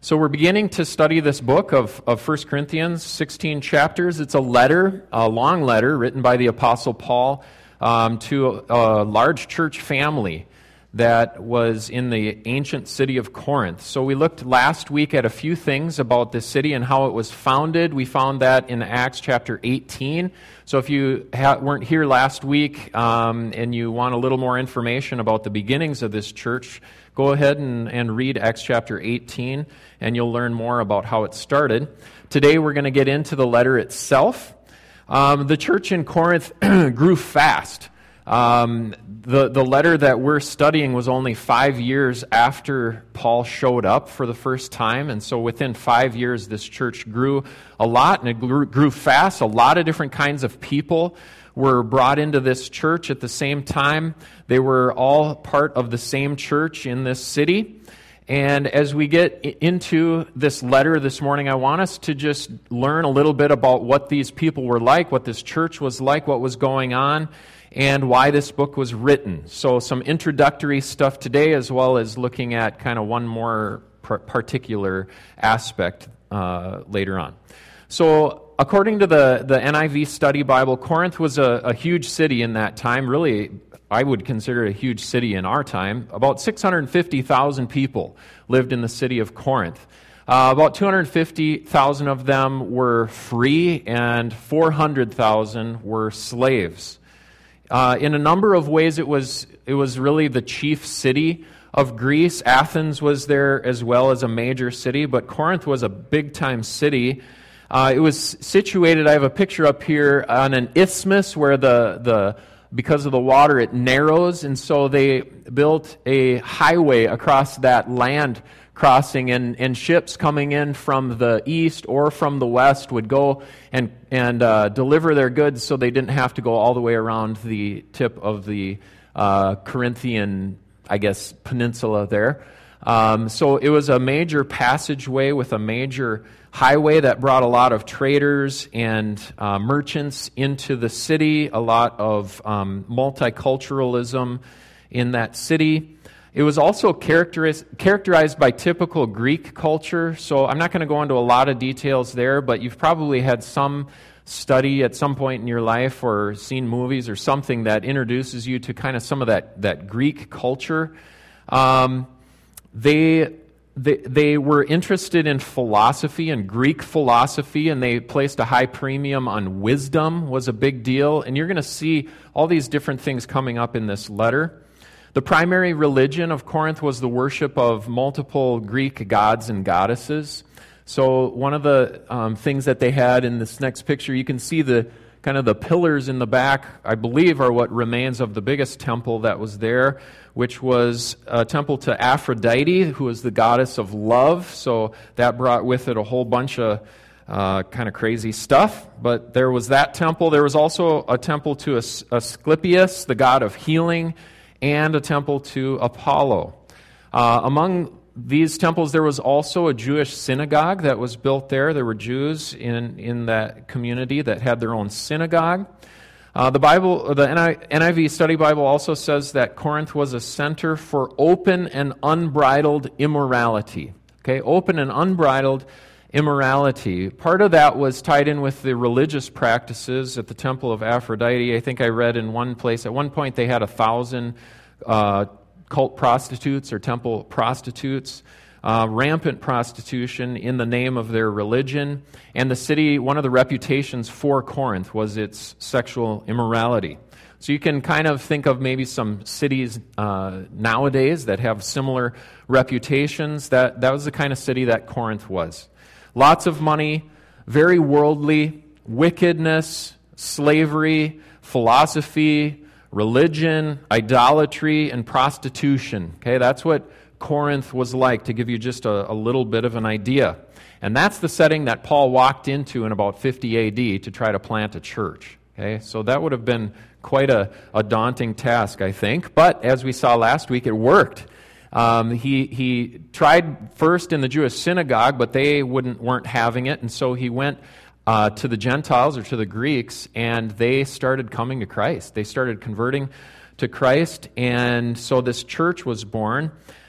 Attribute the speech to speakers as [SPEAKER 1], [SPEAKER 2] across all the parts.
[SPEAKER 1] So we're beginning to study this book of 1 Corinthians, 16 chapters. It's a letter, a long letter written by the Apostle Paul to a large church family that was in the ancient city of Corinth. So we looked last week at a few things about this city and how it was founded. We found that in Acts chapter 18. So if you weren't here last week and you want a little more information about the beginnings of this church, go ahead and read Acts chapter 18, and you'll learn more about how it started. Today we're going to get into the letter itself. The church in Corinth grew fast. The letter that we're studying was only 5 years after Paul showed up for the first time, and so within 5 years this church grew a lot, and it grew fast. A lot of different kinds of people were brought into this church at the same time. They were all part of the same church in this city. And as we get into this letter this morning, I want us to just learn a little bit about what these people were like, what this church was like, what was going on, and why this book was written. So some introductory stuff today, as well as looking at kind of one more particular aspect later on. So according to the NIV Study Bible, Corinth was a huge city in that time. Really, I would consider it a huge city in our time. About 650,000 people lived in the city of Corinth. About 250,000 of them were free, and 400,000 were slaves. In a number of ways, it was really the chief city of Greece. Athens was there as well as a major city, but Corinth was a big-time city. It was situated, I have a picture up here, on an isthmus where because of the water it narrows, and so they built a highway across that land crossing, and ships coming in from the east or from the west would go and deliver their goods, so they didn't have to go all the way around the tip of the Corinthian, I guess, peninsula there. So it was a major passageway with a major highway that brought a lot of traders and merchants into the city, a lot of multiculturalism in that city. It was also characterized by typical Greek culture, so I'm not going to go into a lot of details there, but you've probably had some study at some point in your life or seen movies or something that introduces you to kind of some of that Greek culture. They were interested in philosophy and Greek philosophy, and they placed a high premium on wisdom, was a big deal. And you're going to see all these different things coming up in this letter. The primary religion of Corinth was the worship of multiple Greek gods and goddesses. So one of the things that they had in this next picture, you can see the kind of the pillars in the back, I believe, are what remains of the biggest temple that was there, which was a temple to Aphrodite, who is the goddess of love. So that brought with it a whole bunch of kind of crazy stuff. But there was that temple. There was also a temple to Asclepius, the god of healing, and a temple to Apollo. Among these temples, there was also a Jewish synagogue that was built there. There were Jews in that community that had their own synagogue. The NIV Study Bible also says that Corinth was a center for open and unbridled immorality. Okay, open and unbridled immorality. Part of that was tied in with the religious practices at the temple of Aphrodite. I think I read in one place, at one point they had 1,000 cult prostitutes or temple prostitutes, rampant prostitution in the name of their religion. And the city, one of the reputations for Corinth was its sexual immorality. So you can kind of think of maybe some cities nowadays that have similar reputations. That was the kind of city that Corinth was. Lots of money, very worldly, wickedness, slavery, philosophy, religion, idolatry, and prostitution. Okay, that's what Corinth was like, to give you just a little bit of an idea. And that's the setting that Paul walked into in about 50 AD to try to plant a church. Okay, so that would have been quite a daunting task, I think. But as we saw last week, it worked. He tried first in the Jewish synagogue, but they weren't having it, and so he went to the Gentiles or to the Greeks, and they started coming to Christ. They started converting to Christ, and so this church was born.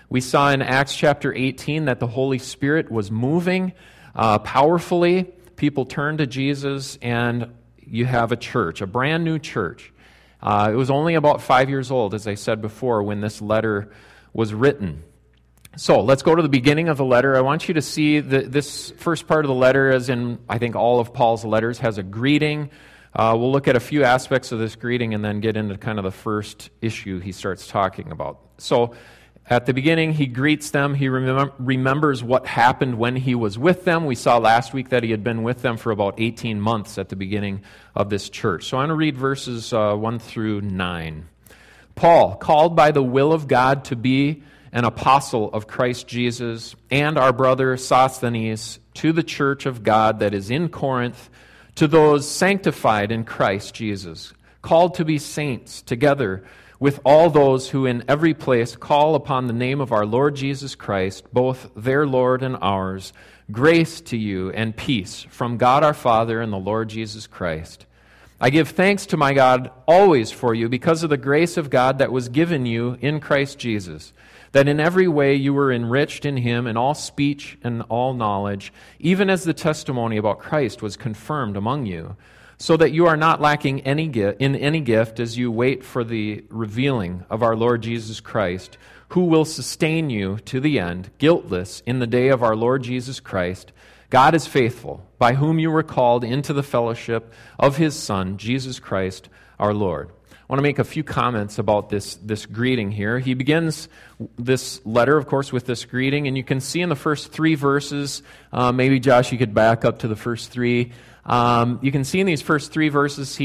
[SPEAKER 1] We saw in Acts chapter 18 that the Holy Spirit was moving powerfully. People turned to Jesus, and you have a church, a brand new church. It was only about 5 years old, as I said before, when this letter was written. So let's go to the beginning of the letter. I want you to see this first part of the letter, as in, I think, all of Paul's letters, has a greeting. We'll look at a few aspects of this greeting and then get into kind of the first issue he starts talking about. So at the beginning, he greets them. He remembers what happened when he was with them. We saw last week that he had been with them for about 18 months at the beginning of this church. So I'm going to read verses 1 through 9. Paul, called by the will of God to be an apostle of Christ Jesus, and our brother Sosthenes, to the church of God that is in Corinth, to those sanctified in Christ Jesus, called to be saints, together with all those who in every place call upon the name of our Lord Jesus Christ, both their Lord and ours, grace to you and peace from God our Father and the Lord Jesus Christ. I give thanks to my God always for you because of the grace of God that was given you in Christ Jesus, that in every way you were enriched in him in all speech and all knowledge, even as the testimony about Christ was confirmed among you, so that you are not lacking in any gift as you wait for the revealing of our Lord Jesus Christ, who will sustain you to the end, guiltless in the day of our Lord Jesus Christ. God is faithful, by whom you were called into the fellowship of his Son, Jesus Christ our Lord. I want to make a few comments about this greeting here. He begins this letter, of course, with this greeting, and you can see in the first 3 verses, maybe Josh, you could back up to the first 3. You can see in these first 3 verses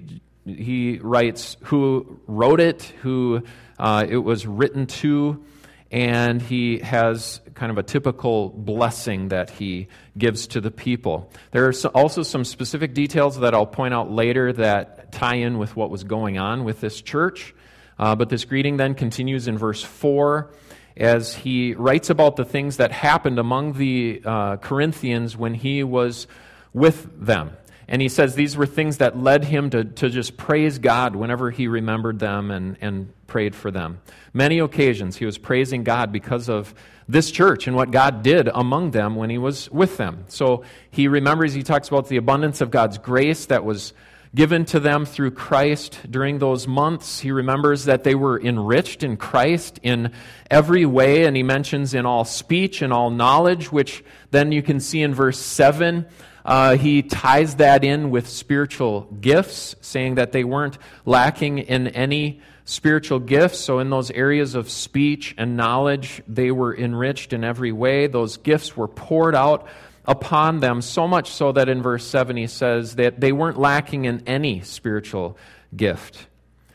[SPEAKER 1] he writes who wrote it, who it was written to, and he has kind of a typical blessing that he gives to the people. There are also some specific details that I'll point out later that tie in with what was going on with this church. But this greeting then continues in verse 4 as he writes about the things that happened among the Corinthians when he was with them. And he says these were things that led him to just praise God whenever he remembered them and prayed for them. Many occasions he was praising God because of this church and what God did among them when he was with them. So he remembers, he talks about the abundance of God's grace that was given to them through Christ during those months. He remembers that they were enriched in Christ in every way, and he mentions in all speech and all knowledge, which then you can see in verse 7. He ties that in with spiritual gifts, saying that they weren't lacking in any spiritual gifts. So in those areas of speech and knowledge, they were enriched in every way. Those gifts were poured out upon them, so much so that in verse 7 he says that they weren't lacking in any spiritual gift.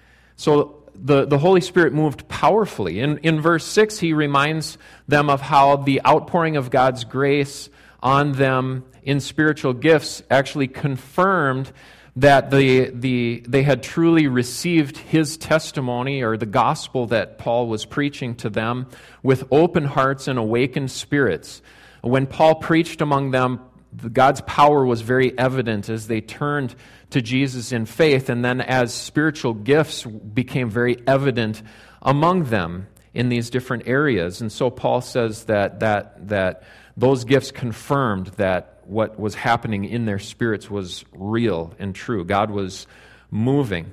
[SPEAKER 1] So the Holy Spirit moved powerfully. In verse 6, he reminds them of how the outpouring of God's grace on them in spiritual gifts actually confirmed that they had truly received his testimony or the gospel that Paul was preaching to them with open hearts and awakened spirits. When Paul preached among them, God's power was very evident as they turned to Jesus in faith, and then as spiritual gifts became very evident among them in these different areas. And so Paul says that those gifts confirmed that what was happening in their spirits was real and true. God was moving.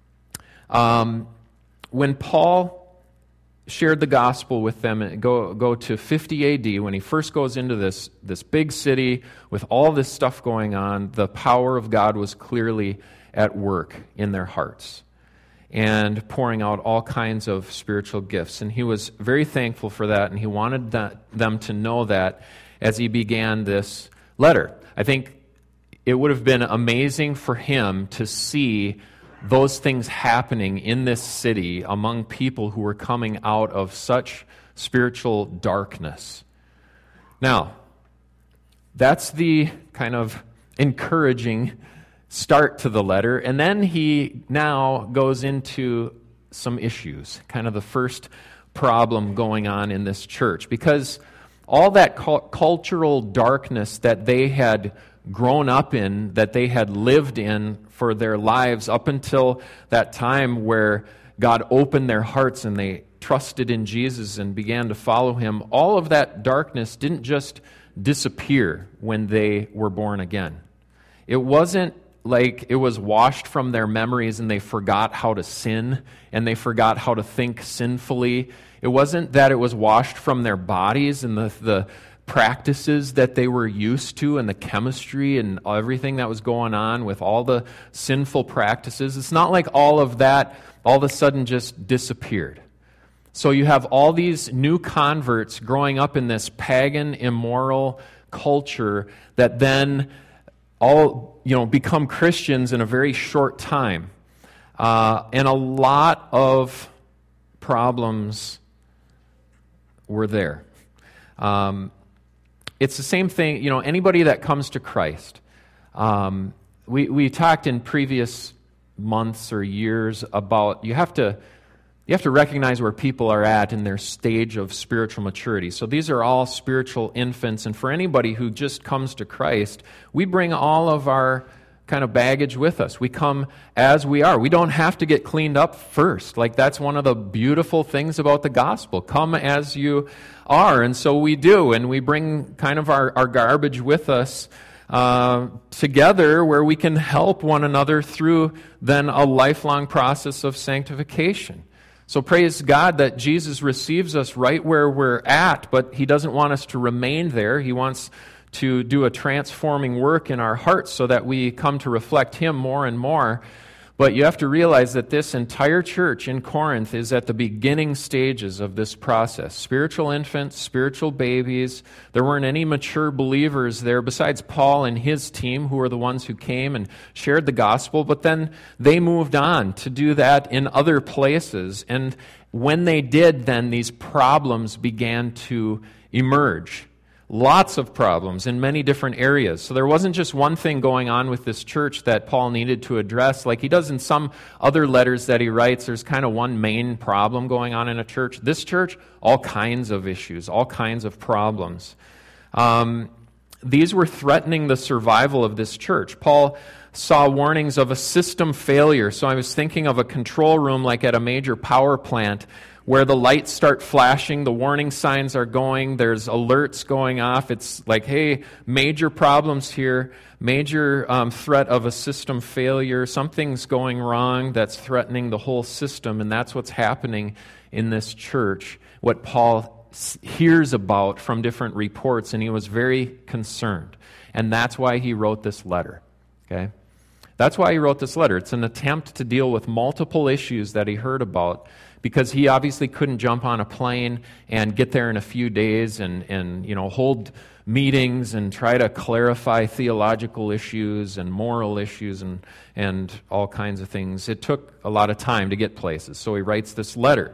[SPEAKER 1] When Paul shared the gospel with them, go to 50 AD, when he first goes into this big city with all this stuff going on, the power of God was clearly at work in their hearts and pouring out all kinds of spiritual gifts. And he was very thankful for that, and he wanted them to know that as he began this letter. I think it would have been amazing for him to see those things happening in this city among people who were coming out of such spiritual darkness. Now, that's the kind of encouraging start to the letter, and then he now goes into some issues, kind of the first problem going on in this church, because all that cultural darkness that they had grown up in, that they had lived in for their lives up until that time where God opened their hearts and they trusted in Jesus and began to follow him, all of that darkness didn't just disappear when they were born again. It wasn't like it was washed from their memories and they forgot how to sin and they forgot how to think sinfully. It wasn't that it was washed from their bodies and the practices that they were used to and the chemistry and everything that was going on with all the sinful practices. It's not like all of that all of a sudden just disappeared. So you have all these new converts growing up in this pagan, immoral culture that then all become Christians in a very short time. And a lot of problems were there. It's the same thing, anybody that comes to Christ. We talked in previous months or years about you have to recognize where people are at in their stage of spiritual maturity. So these are all spiritual infants, and for anybody who just comes to Christ, we bring all of our kind of baggage with us. We come as we are. We don't have to get cleaned up first. Like, that's one of the beautiful things about the gospel. Come as you are. And so we do, and we bring kind of our garbage with us together, where we can help one another through then a lifelong process of sanctification. So praise God that Jesus receives us right where we're at, but he doesn't want us to remain there. He wants to do a transforming work in our hearts so that we come to reflect him more and more. But you have to realize that this entire church in Corinth is at the beginning stages of this process. Spiritual infants, spiritual babies. There weren't any mature believers there besides Paul and his team, who were the ones who came and shared the gospel. But then they moved on to do that in other places. And when they did, then these problems began to emerge. Lots of problems in many different areas. So there wasn't just one thing going on with this church that Paul needed to address. Like he does in some other letters that he writes, there's kind of one main problem going on in a church. This church, all kinds of issues, all kinds of problems. These were threatening the survival of this church. Paul saw warnings of a system failure. So I was thinking of a control room like at a major power plant, where the lights start flashing, the warning signs are going, there's alerts going off. It's like, hey, major problems here, major threat of a system failure. Something's going wrong that's threatening the whole system, and that's what's happening in this church, what Paul hears about from different reports, and he was very concerned. And that's why he wrote this letter, okay? That's why he wrote this letter. It's an attempt to deal with multiple issues that he heard about, because he obviously couldn't jump on a plane and get there in a few days and hold meetings and try to clarify theological issues and moral issues and all kinds of things. It took a lot of time to get places, so he writes this letter.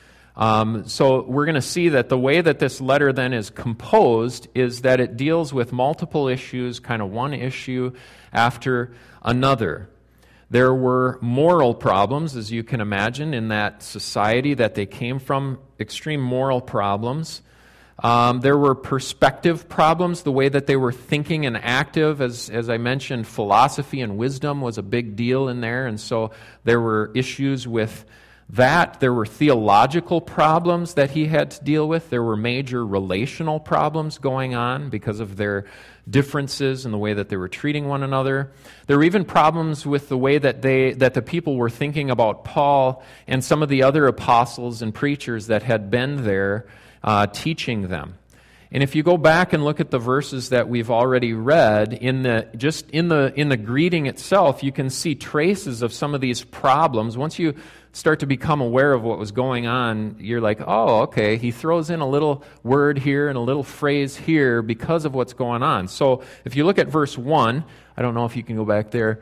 [SPEAKER 1] So we're going to see that the way that this letter then is composed is that it deals with multiple issues, kind of one issue after another. There were moral problems, as you can imagine, in that society that they came from, extreme moral problems. There were perspective problems, the way that they were thinking and active. As I mentioned, philosophy and wisdom was a big deal in there, and so there were issues with that. There were theological problems that he had to deal with. There were major relational problems going on because of their differences in the way that they were treating one another. There were even problems with the way that the people were thinking about Paul and some of the other apostles and preachers that had been there teaching them. And if you go back and look at the verses that we've already read, in the greeting itself, you can see traces of some of these problems. Once you start to become aware of what was going on, you're like, oh, okay, he throws in a little word here and a little phrase here because of what's going on. So if you look at verse 1, I don't know if you can go back there.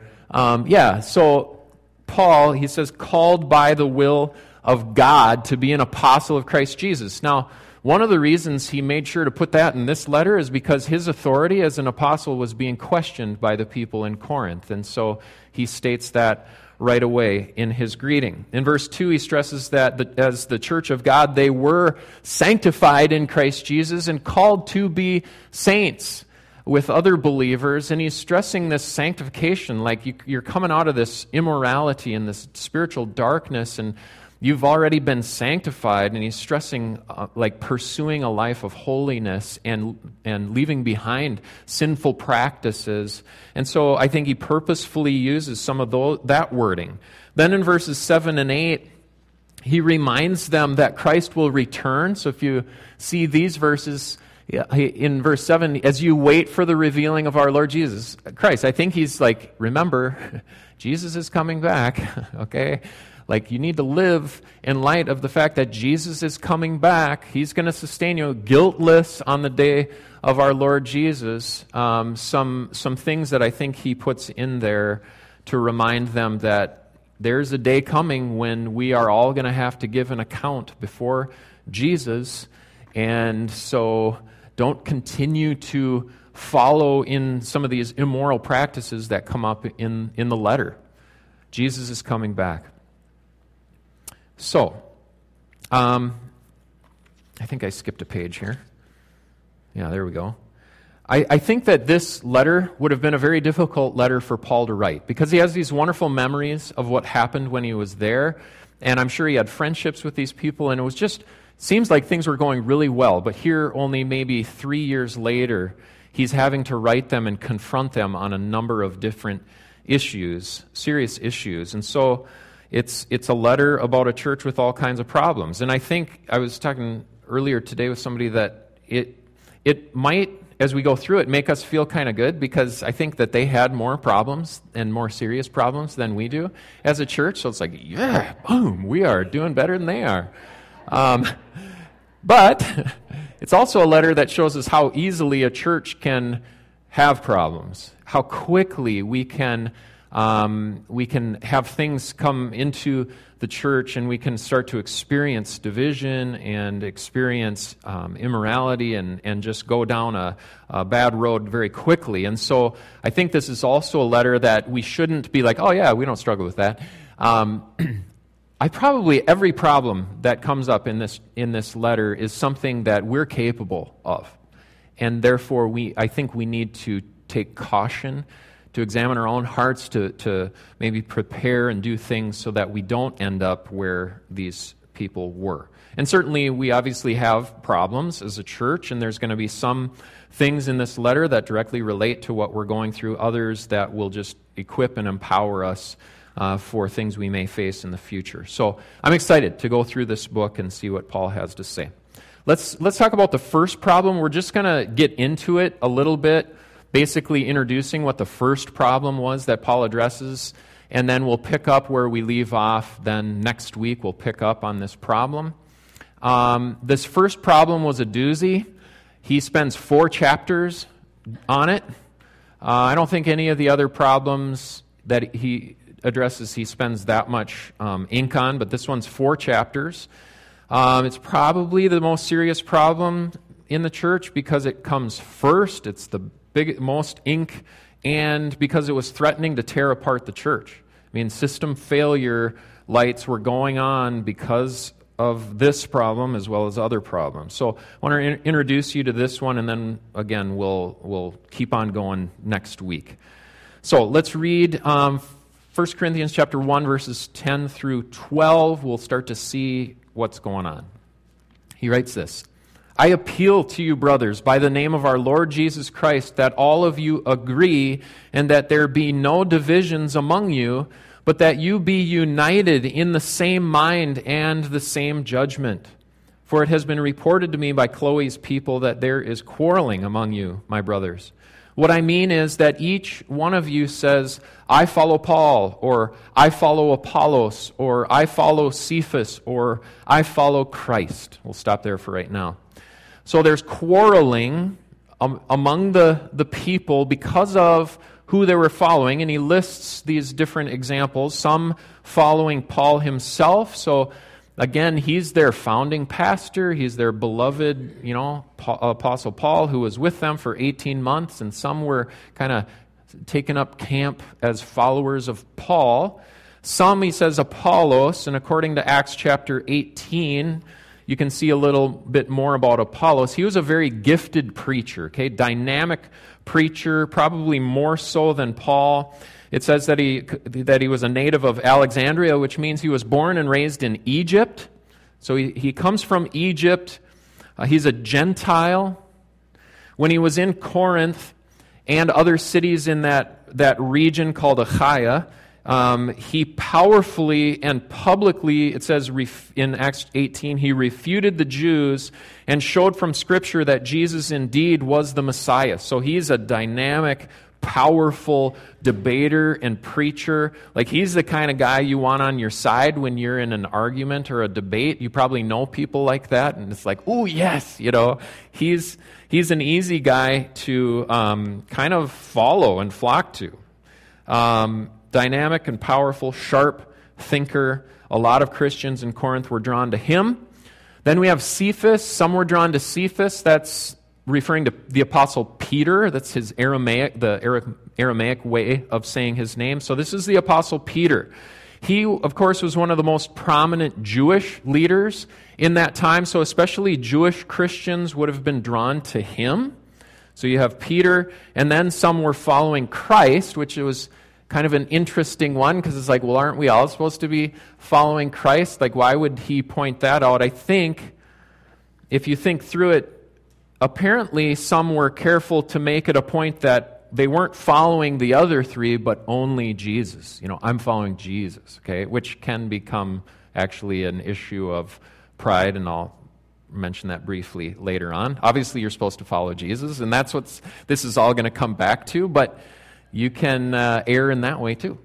[SPEAKER 1] So Paul, he says, called by the will of God to be an apostle of Christ Jesus. Now, one of the reasons he made sure to put that in this letter is because his authority as an apostle was being questioned by the people in Corinth. And so he states that right away in his greeting. In verse 2, he stresses that as the church of God, they were sanctified in Christ Jesus and called to be saints with other believers. And he's stressing this sanctification, like you're coming out of this immorality and this spiritual darkness, and You've already been sanctified, and he's stressing like pursuing a life of holiness and leaving behind sinful practices. And so I think he purposefully uses some of that wording. Then in verses 7 and 8, he reminds them that Christ will return. So if you see these verses, in verse 7, as you wait for the revealing of our Lord Jesus Christ, I think he's like, remember, Jesus is coming back, okay? Like, you need to live in light of the fact that Jesus is coming back. He's going to sustain you guiltless on the day of our Lord Jesus. Some things that I think he puts in there to remind them that there's a day coming when we are all going to have to give an account before Jesus. And so don't continue to follow in some of these immoral practices that come up in the letter. Jesus is coming back. So, I think I skipped a page here. Yeah, there we go. I think that this letter would have been a very difficult letter for Paul to write because he has these wonderful memories of what happened when he was there, and I'm sure he had friendships with these people, and it was just, seems like things were going really well, but here only maybe 3 years later, he's having to write them and confront them on a number of different issues, serious issues, and so it's a letter about a church with all kinds of problems. And I think I was talking earlier today with somebody that it might, as we go through it, make us feel kind of good because I think that they had more problems and more serious problems than we do as a church. So it's like, yeah, boom, we are doing better than they are. But it's also a letter that shows us how easily a church can have problems, how quickly we can have things come into the church and we can start to experience division and experience immorality and just go down a bad road very quickly. And so I think this is also a letter that we shouldn't be like, oh yeah, we don't struggle with that. Every problem that comes up in this letter is something that we're capable of. And therefore I think we need to take caution, to examine our own hearts, to maybe prepare and do things so that we don't end up where these people were. And certainly we obviously have problems as a church, and there's going to be some things in this letter that directly relate to what we're going through, others that will just equip and empower us for things we may face in the future. So I'm excited to go through this book and see what Paul has to say. Let's talk about the first problem. We're just going to get into it a little bit, basically introducing what the first problem was that Paul addresses, and then we'll pick up where we leave off. Then next week we'll pick up on this problem. This first problem was a doozy. He spends 4 chapters on it. I don't think any of the other problems that he addresses he spends that much ink on, but this one's 4 chapters. It's probably the most serious problem in the church because it comes first. It's the most ink, and because it was threatening to tear apart the church. I mean, system failure lights were going on because of this problem as well as other problems. So I want to introduce you to this one, and then again we'll keep on going next week. So let's read 1 Corinthians chapter 1, verses 10 through 12. We'll start to see what's going on. He writes this: I appeal to you, brothers, by the name of our Lord Jesus Christ, that all of you agree and that there be no divisions among you, but that you be united in the same mind and the same judgment. For it has been reported to me by Chloe's people that there is quarreling among you, my brothers. What I mean is that each one of you says, I follow Paul, or I follow Apollos, or I follow Cephas, or I follow Christ. We'll stop there for right now. So there's quarreling among the people because of who they were following, and he lists these different examples, some following Paul himself. So again, he's their founding pastor, he's their beloved, Apostle Paul, who was with them for 18 months, and some were kind of taken up camp as followers of Paul. Some, he says, Apollos, and according to Acts chapter 18, you can see a little bit more about Apollos. He was a very gifted preacher, okay? Dynamic preacher, probably more so than Paul. It says that he was a native of Alexandria, which means he was born and raised in Egypt. So he comes from Egypt. He's a Gentile. When he was in Corinth and other cities in that region called Achaia, he powerfully and publicly, it says in Acts 18, he refuted the Jews and showed from Scripture that Jesus indeed was the Messiah. So he's a dynamic, powerful debater and preacher. Like, he's the kind of guy you want on your side when you're in an argument or a debate. You probably know people like that, and it's like, oh yes, he's an easy guy to kind of follow and flock to. Dynamic and powerful, sharp thinker. A lot of Christians in Corinth were drawn to him. Then we have Cephas. Some were drawn to Cephas. That's referring to the Apostle Peter. That's his Aramaic way of saying his name. So this is the Apostle Peter. He, of course, was one of the most prominent Jewish leaders in that time, so especially Jewish Christians would have been drawn to him. So you have Peter, and then some were following Christ, which was kind of an interesting one, because it's like, well, aren't we all supposed to be following Christ? Like, why would he point that out? I think, if you think through it, apparently some were careful to make it a point that they weren't following the other three, but only Jesus. I'm following Jesus, okay? Which can become actually an issue of pride, and I'll mention that briefly later on. Obviously, you're supposed to follow Jesus, and that's what this is all going to come back to, but you can err in that way too.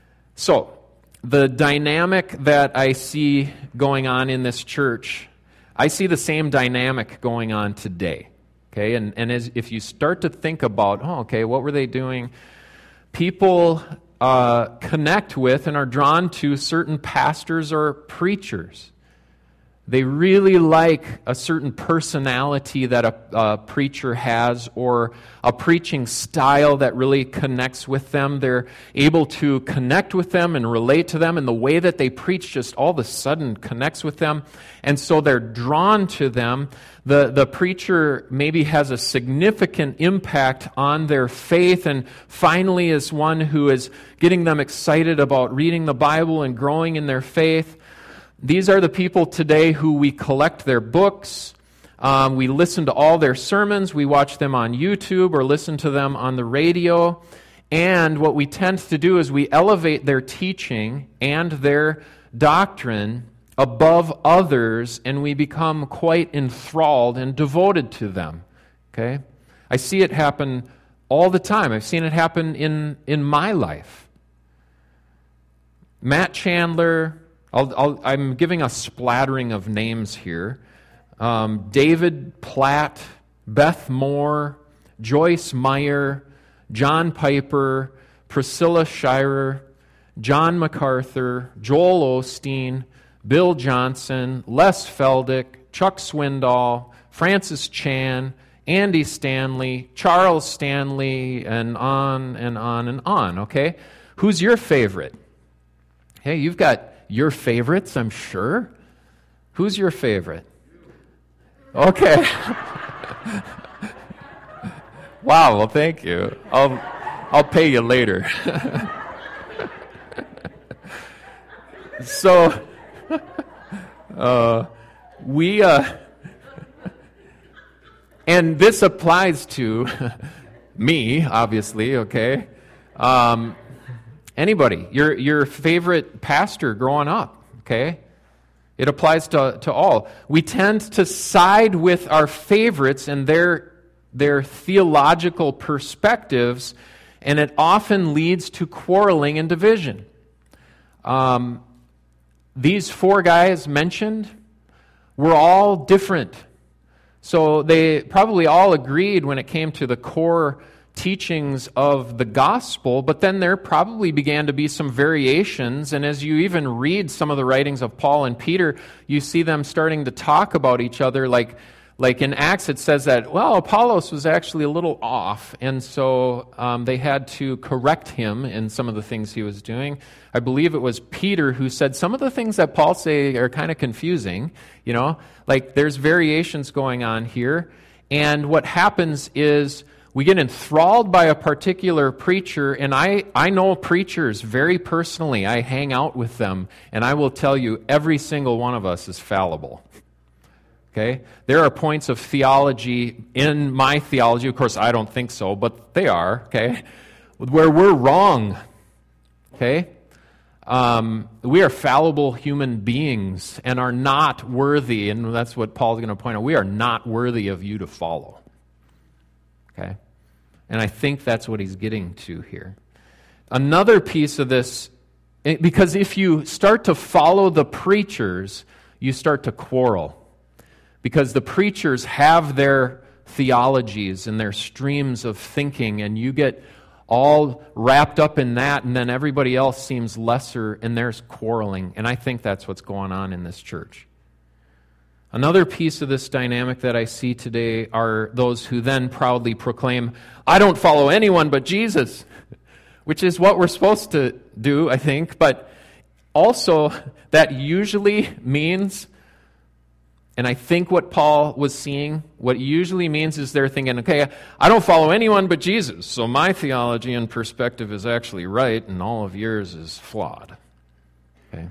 [SPEAKER 1] So, the dynamic that I see going on in this church, I see the same dynamic going on today. Okay, and if you start to think about, what were they doing? People connect with and are drawn to certain pastors or preachers. They really like a certain personality that a preacher has, or a preaching style that really connects with them. They're able to connect with them and relate to them, and the way that they preach just all of a sudden connects with them. And so they're drawn to them. The preacher maybe has a significant impact on their faith, and finally is one who is getting them excited about reading the Bible and growing in their faith. These are the people today who we collect their books, we listen to all their sermons, we watch them on YouTube or listen to them on the radio, and what we tend to do is we elevate their teaching and their doctrine above others, and we become quite enthralled and devoted to them. Okay? I see it happen all the time. I've seen it happen in my life. Matt Chandler, I'm giving a splattering of names here. David Platt, Beth Moore, Joyce Meyer, John Piper, Priscilla Shirer, John MacArthur, Joel Osteen, Bill Johnson, Les Feldick, Chuck Swindoll, Francis Chan, Andy Stanley, Charles Stanley, and on and on and on, okay? Who's your favorite? Hey, you've got your favorites, I'm sure. Who's your favorite? Okay. Wow, well, thank you. I'll pay you later. So, and this applies to me, obviously, okay? Anybody, your favorite pastor growing up, okay? It applies to all. We tend to side with our favorites and their theological perspectives, and it often leads to quarreling and division. These four guys mentioned were all different. So they probably all agreed when it came to the core teachings of the gospel, but then there probably began to be some variations, and as you even read some of the writings of Paul and Peter, you see them starting to talk about each other like Like in Acts, it says that, well, Apollos was actually a little off, and so they had to correct him in some of the things he was doing. I believe it was Peter who said some of the things that Paul say are kind of confusing, like there's variations going on here. And what happens is we get enthralled by a particular preacher, and I know preachers very personally. I hang out with them, and I will tell you every single one of us is fallible. Okay? There are points of theology in my theology, of course I don't think so, but they are, okay, where we're wrong. Okay? We are fallible human beings and are not worthy, and that's what Paul's going to point out. We are not worthy of you to follow. Okay? And I think that's what he's getting to here. Another piece of this, because if you start to follow the preachers, you start to quarrel. Because the preachers have their theologies and their streams of thinking, and you get all wrapped up in that, and then everybody else seems lesser, and there's quarreling. And I think that's what's going on in this church. Another piece of this dynamic that I see today are those who then proudly proclaim, I don't follow anyone but Jesus, which is what we're supposed to do, I think. But also, that usually means, and I think what Paul was seeing, what it usually means is they're thinking, okay, I don't follow anyone but Jesus, so my theology and perspective is actually right, and all of yours is flawed. Okay?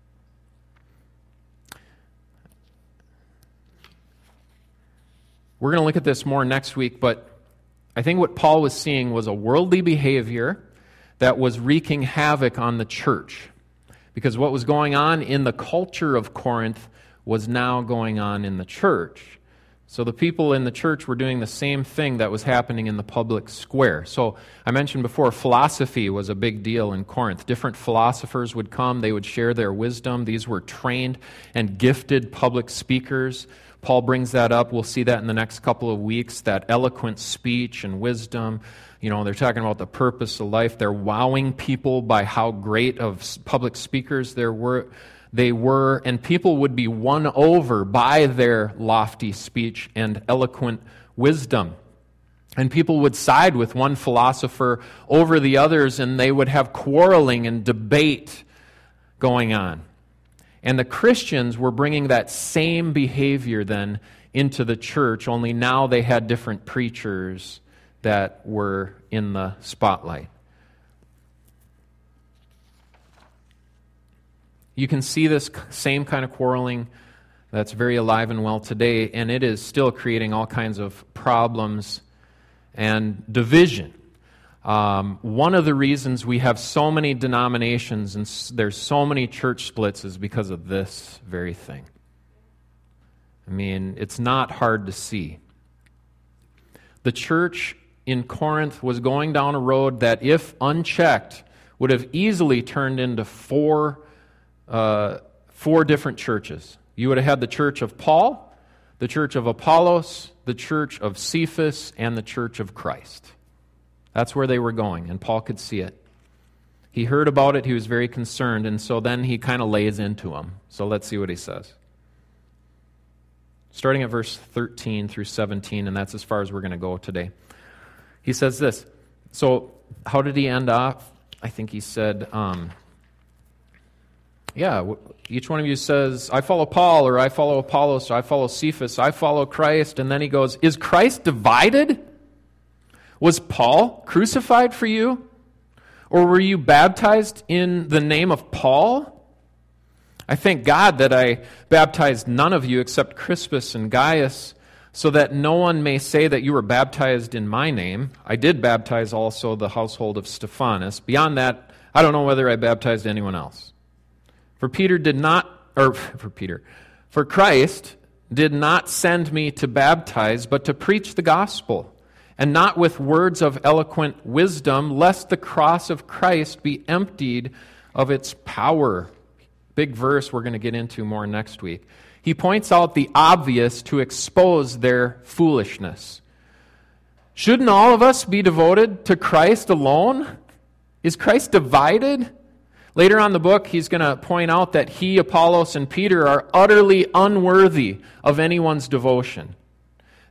[SPEAKER 1] We're going to look at this more next week, but I think what Paul was seeing was a worldly behavior that was wreaking havoc on the church. Because what was going on in the culture of Corinth was now going on in the church. So the people in the church were doing the same thing that was happening in the public square. So I mentioned before, philosophy was a big deal in Corinth. Different philosophers would come, they would share their wisdom. These were trained and gifted public speakers. Paul brings that up. We'll see that in the next couple of weeks, that eloquent speech and wisdom. They're talking about the purpose of life. They're wowing people by how great of public speakers they were, and people would be won over by their lofty speech and eloquent wisdom. And people would side with one philosopher over the others, and they would have quarreling and debate going on. And the Christians were bringing that same behavior then into the church, only now they had different preachers that were in the spotlight. You can see this same kind of quarreling that's very alive and well today, and it is still creating all kinds of problems and division. One of the reasons we have so many denominations and there's so many church splits is because of this very thing. I mean, it's not hard to see. The church in Corinth was going down a road that, if unchecked, would have easily turned into four different churches. You would have had the church of Paul, the church of Apollos, the church of Cephas, and the church of Christ. That's where they were going, and Paul could see it. He heard about it, he was very concerned, and so then he kind of lays into them. So let's see what he says. Starting at verse 13 through 17, and that's as far as we're going to go today. He says this. So how did he end off? I think he said, each one of you says, I follow Paul, or I follow Apollos, or I follow Cephas, I follow Christ. And then he goes, is Christ divided? Was Paul crucified for you? Or were you baptized in the name of Paul? I thank God that I baptized none of you except Crispus and Gaius, so that no one may say that you were baptized in my name. I did baptize also the household of Stephanas. Beyond that, I don't know whether I baptized anyone else. For Christ did not send me to baptize, but to preach the gospel, and not with words of eloquent wisdom, lest the cross of Christ be emptied of its power. Big verse we're going to get into more next week. He points out the obvious to expose their foolishness. Shouldn't all of us be devoted to Christ alone? Is Christ divided? Later on in the book, he's going to point out that he, Apollos, and Peter are utterly unworthy of anyone's devotion.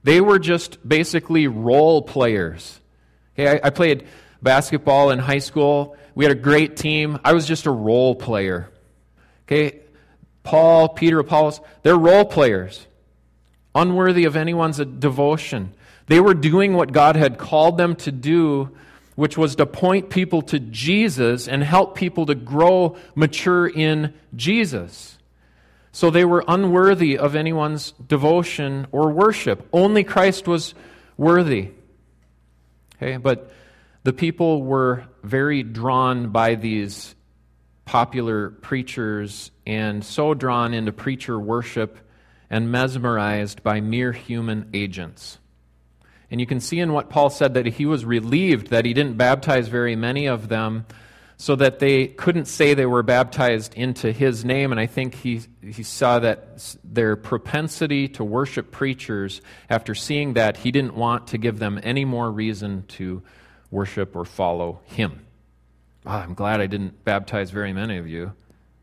[SPEAKER 1] They were just basically role players. Okay, I played basketball in high school. We had a great team. I was just a role player. Okay, Paul, Peter, Apollos, they're role players, unworthy of anyone's devotion. They were doing what God had called them to do, which was to point people to Jesus and help people to grow mature in Jesus. So they were unworthy of anyone's devotion or worship. Only Christ was worthy. Okay, but the people were very drawn by these popular preachers and so drawn into preacher worship and mesmerized by mere human agents. And you can see in what Paul said that he was relieved that he didn't baptize very many of them so that they couldn't say they were baptized into his name. And I think he saw that their propensity to worship preachers, after seeing that, he didn't want to give them any more reason to worship or follow him. I'm glad I didn't baptize very many of you.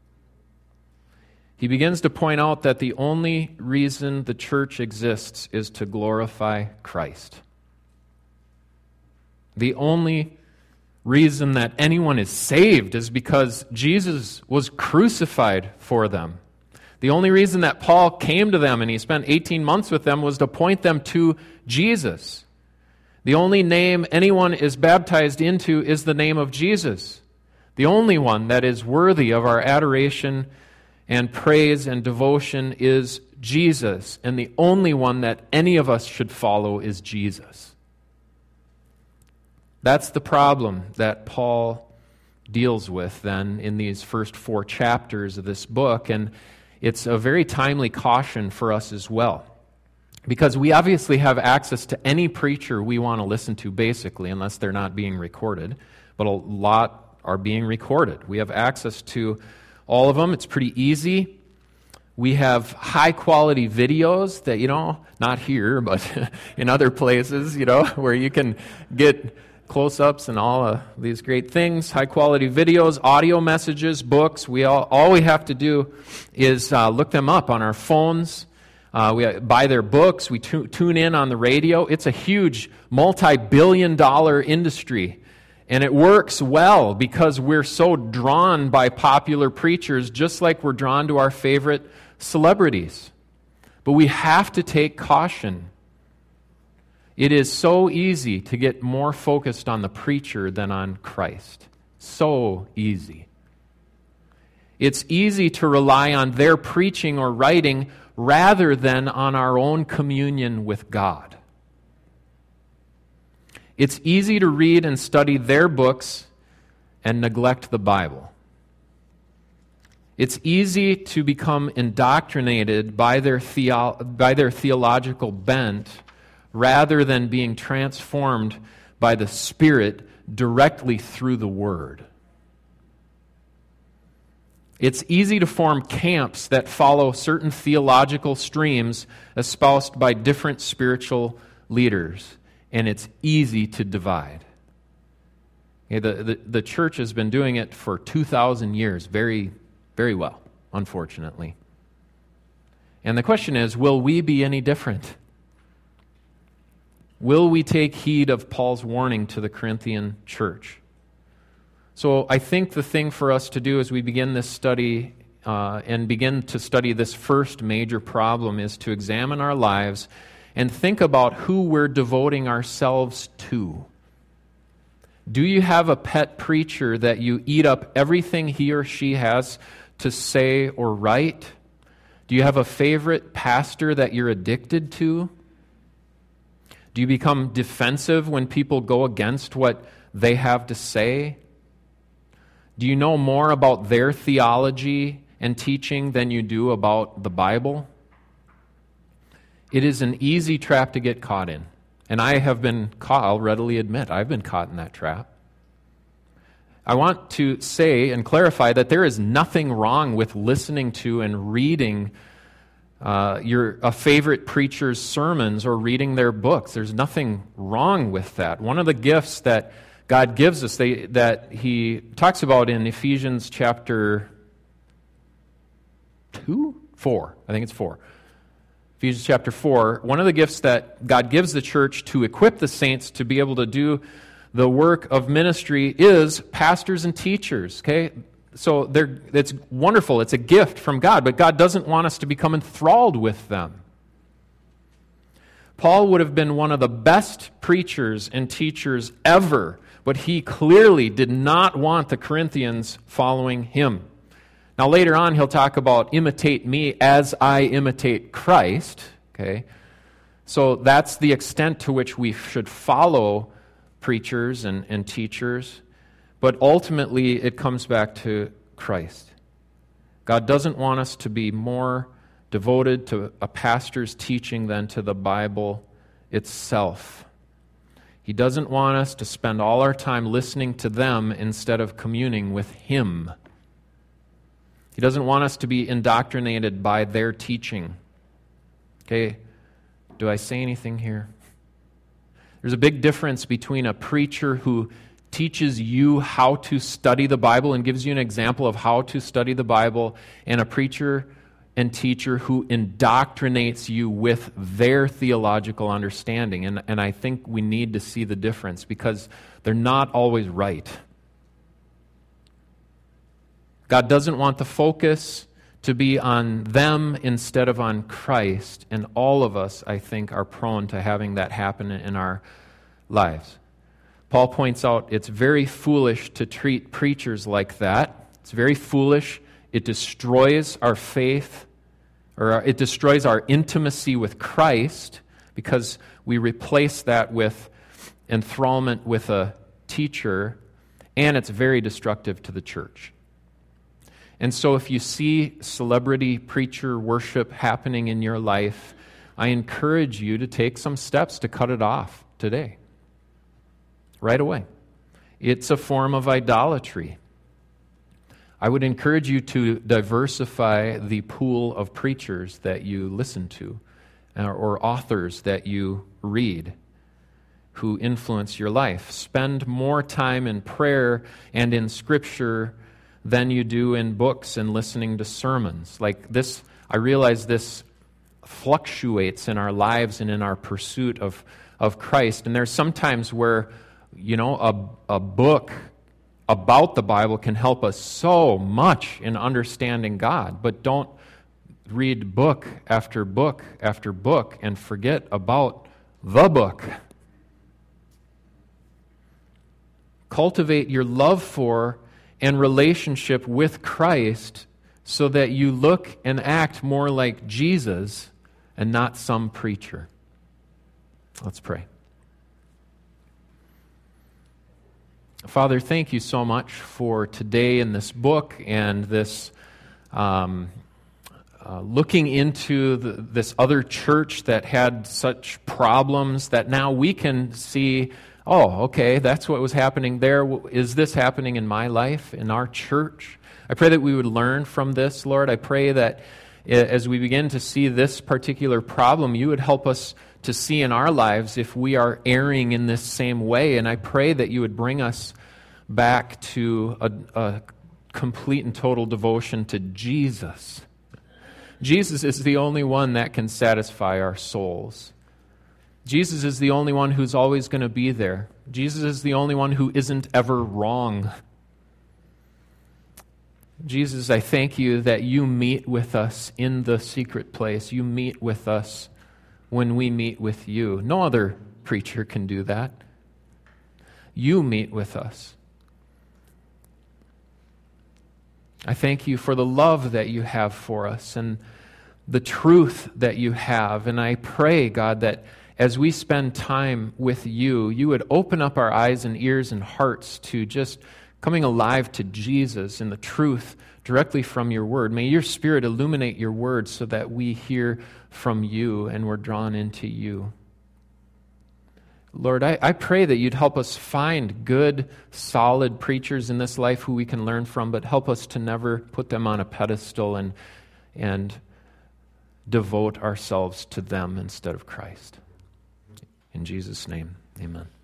[SPEAKER 1] He begins to point out that the only reason the church exists is to glorify Christ. The only reason that anyone is saved is because Jesus was crucified for them. The only reason that Paul came to them and he spent 18 months with them was to point them to Jesus. The only name anyone is baptized into is the name of Jesus. The only one that is worthy of our adoration and praise and devotion is Jesus. And the only one that any of us should follow is Jesus. That's the problem that Paul deals with then in these first 4 chapters of this book. And it's a very timely caution for us as well. Because we obviously have access to any preacher we want to listen to, basically, unless they're not being recorded. But a lot are being recorded. We have access to all of them. It's pretty easy. We have high-quality videos that, not here, but in other places, where you can get close-ups and all of these great things. High-quality videos, audio messages, books. All we have to do is look them up on our phones. We buy their books. We tune in on the radio. It's a huge multi-billion-dollar industry. And it works well because we're so drawn by popular preachers, just like we're drawn to our favorite celebrities. But we have to take caution. It is so easy to get more focused on the preacher than on Christ. So easy. It's easy to rely on their preaching or writing rather than on our own communion with God. It's easy to read and study their books and neglect the Bible. It's easy to become indoctrinated by their theological bent rather than being transformed by the Spirit directly through the Word. It's easy to form camps that follow certain theological streams espoused by different spiritual leaders. And it's easy to divide. Okay, the church has been doing it for 2,000 years very, very well, unfortunately. And the question is, will we be any different? Will we take heed of Paul's warning to the Corinthian church? So I think the thing for us to do as we begin this study and begin to study this first major problem is to examine our lives and think about who we're devoting ourselves to. Do you have a pet preacher that you eat up everything he or she has to say or write? Do you have a favorite pastor that you're addicted to? Do you become defensive when people go against what they have to say? Do you know more about their theology and teaching than you do about the Bible? It is an easy trap to get caught in. And I have been caught, I'll readily admit, I've been caught in that trap. I want to say and clarify that there is nothing wrong with listening to and reading a favorite preacher's sermons or reading their books. There's nothing wrong with that. One of the gifts that God gives us that He talks about in Ephesians chapter 4. Ephesians chapter 4, one of the gifts that God gives the church to equip the saints to be able to do the work of ministry is pastors and teachers, okay? So it's wonderful. It's a gift from God, but God doesn't want us to become enthralled with them. Paul would have been one of the best preachers and teachers ever, but he clearly did not want the Corinthians following him. Now later on he'll talk about imitate me as I imitate Christ, okay? So that's the extent to which we should follow preachers and teachers, but ultimately it comes back to Christ. God doesn't want us to be more devoted to a pastor's teaching than to the Bible itself. He doesn't want us to spend all our time listening to them instead of communing with Him. He doesn't want us to be indoctrinated by their teaching. Okay, do I say anything here? There's a big difference between a preacher who teaches you how to study the Bible and gives you an example of how to study the Bible, and a preacher and teacher who indoctrinates you with their theological understanding. And I think we need to see the difference because they're not always right. God doesn't want the focus to be on them instead of on Christ, and all of us, I think, are prone to having that happen in our lives. Paul points out it's very foolish to treat preachers like that. It's very foolish. It destroys our faith, or it destroys our intimacy with Christ because we replace that with enthrallment with a teacher, and it's very destructive to the church. And so if you see celebrity preacher worship happening in your life, I encourage you to take some steps to cut it off today, right away. It's a form of idolatry. I would encourage you to diversify the pool of preachers that you listen to or authors that you read who influence your life. Spend more time in prayer and in Scripture than you do in books and listening to sermons. Like this, I realize this fluctuates in our lives and in our pursuit of Christ. And there's sometimes where, a book about the Bible can help us so much in understanding God, but don't read book after book after book and forget about the book. Cultivate your love for and relationship with Christ so that you look and act more like Jesus and not some preacher. Let's pray. Father, thank you so much for today in this book and this looking into this other church that had such problems that now we can see, oh, okay, that's what was happening there. Is this happening in my life, in our church? I pray that we would learn from this, Lord. I pray that as we begin to see this particular problem, you would help us to see in our lives if we are erring in this same way. And I pray that you would bring us back to a complete and total devotion to Jesus. Jesus is the only one that can satisfy our souls. Jesus is the only one who's always going to be there. Jesus is the only one who isn't ever wrong. Jesus, I thank you that you meet with us in the secret place. You meet with us when we meet with you. No other preacher can do that. You meet with us. I thank you for the love that you have for us and the truth that you have. And I pray, God, that as we spend time with you, you would open up our eyes and ears and hearts to just coming alive to Jesus and the truth directly from your word. May your Spirit illuminate your word so that we hear from you and we're drawn into you. Lord, I pray that you'd help us find good, solid preachers in this life who we can learn from, but help us to never put them on a pedestal and devote ourselves to them instead of Christ. In Jesus' name, amen.